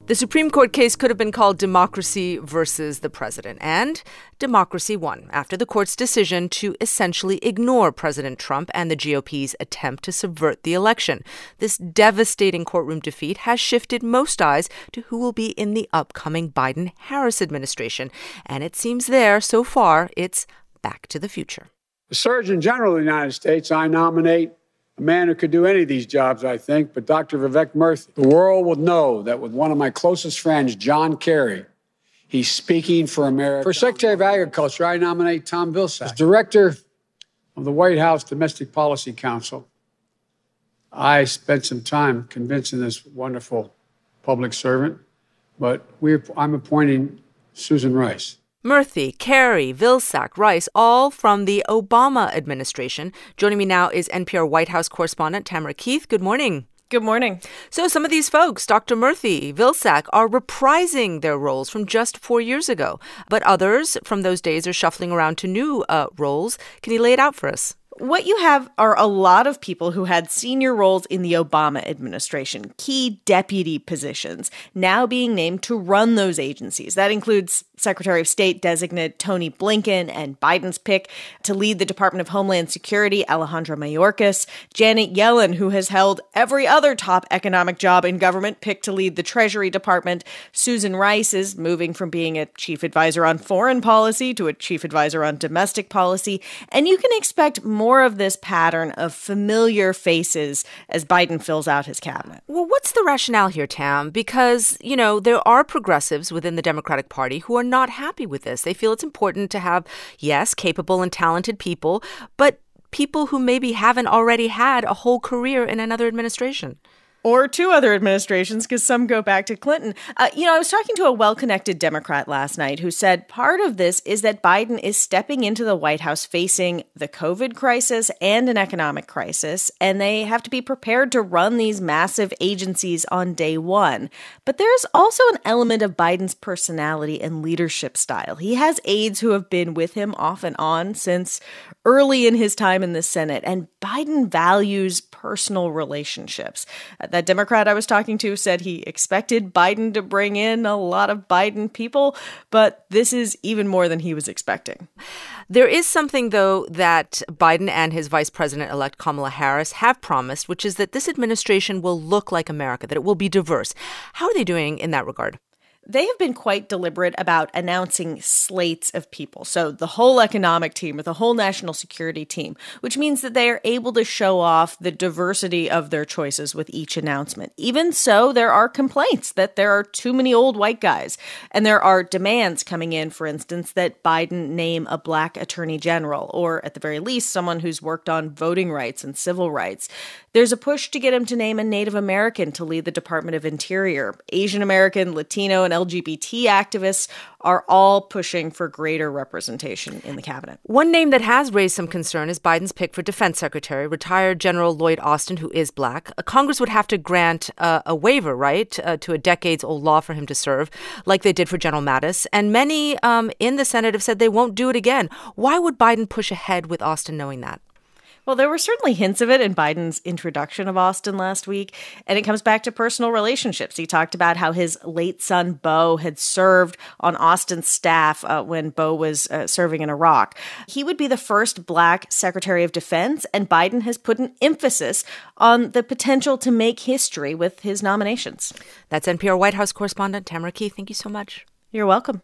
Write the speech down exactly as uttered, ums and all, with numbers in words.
The Supreme Court case could have been called Democracy versus the President, and democracy won after the court's decision to essentially ignore President Trump and the G O P's attempt to subvert the election. This devastating courtroom defeat has shifted most eyes to who will be in the upcoming Biden-Harris administration, and it seems there, so far, it's back to the future. The Surgeon General of the United States, I nominate a man who could do any of these jobs, I think, but Doctor Vivek Murthy. The world will know that with one of my closest friends, John Kerry, he's speaking for America. For Secretary of Agriculture, I nominate Tom Vilsack. As Director of the White House Domestic Policy Council, I spent some time convincing this wonderful public servant, but we're, I'm appointing Susan Rice. Murthy, Kerry, Vilsack, Rice, all from the Obama administration. Joining me now is N P R White House correspondent Tamara Keith. Good morning. Good morning. So some of these folks, Doctor Murthy, Vilsack, are reprising their roles from just four years ago. But others from those days are shuffling around to new uh, roles. Can you lay it out for us? What you have are a lot of people who had senior roles in the Obama administration, key deputy positions, now being named to run those agencies. That includes Secretary of State designate Tony Blinken and Biden's pick to lead the Department of Homeland Security, Alejandro Mayorkas, Janet Yellen, who has held every other top economic job in government, picked to lead the Treasury Department. Susan Rice is moving from being a chief advisor on foreign policy to a chief advisor on domestic policy. And you can expect more of this pattern of familiar faces as Biden fills out his cabinet. Well, what's the rationale here, Tam? Because, you know, there are progressives within the Democratic Party who are not happy with this. They feel it's important to have, yes, capable and talented people, but people who maybe haven't already had a whole career in another administration. Or two other administrations, because some go back to Clinton. Uh, you know, I was talking to a well-connected Democrat last night who said part of this is that Biden is stepping into the White House facing the COVID crisis and an economic crisis, and they have to be prepared to run these massive agencies on day one. But there's also an element of Biden's personality and leadership style. He has aides who have been with him off and on since early in his time in the Senate, and Biden values personal relationships. That Democrat I was talking to said he expected Biden to bring in a lot of Biden people, but this is even more than he was expecting. There is something, though, that Biden and his vice president-elect Kamala Harris have promised, which is that this administration will look like America, that it will be diverse. How are they doing in that regard? They have been quite deliberate about announcing slates of people. So the whole economic team or the whole national security team, which means that they are able to show off the diversity of their choices with each announcement. Even so, there are complaints that there are too many old white guys. And there are demands coming in, for instance, that Biden name a black attorney general, or at the very least, someone who's worked on voting rights and civil rights. There's a push to get him to name a Native American to lead the Department of Interior. Asian American, Latino, and L G B T activists are all pushing for greater representation in the cabinet. One name that has raised some concern is Biden's pick for defense secretary, retired General Lloyd Austin, who is black. Congress would have to grant uh, a waiver, right, uh, to a decades-old law for him to serve, like they did for General Mattis. And many um, in the Senate have said they won't do it again. Why would Biden push ahead with Austin knowing that? Well, there were certainly hints of it in Biden's introduction of Austin last week, and it comes back to personal relationships. He talked about how his late son, Beau, had served on Austin's staff uh, when Beau was uh, serving in Iraq. He would be the first black Secretary of Defense, and Biden has put an emphasis on the potential to make history with his nominations. That's N P R White House correspondent Tamara Keith. Thank you so much. You're welcome.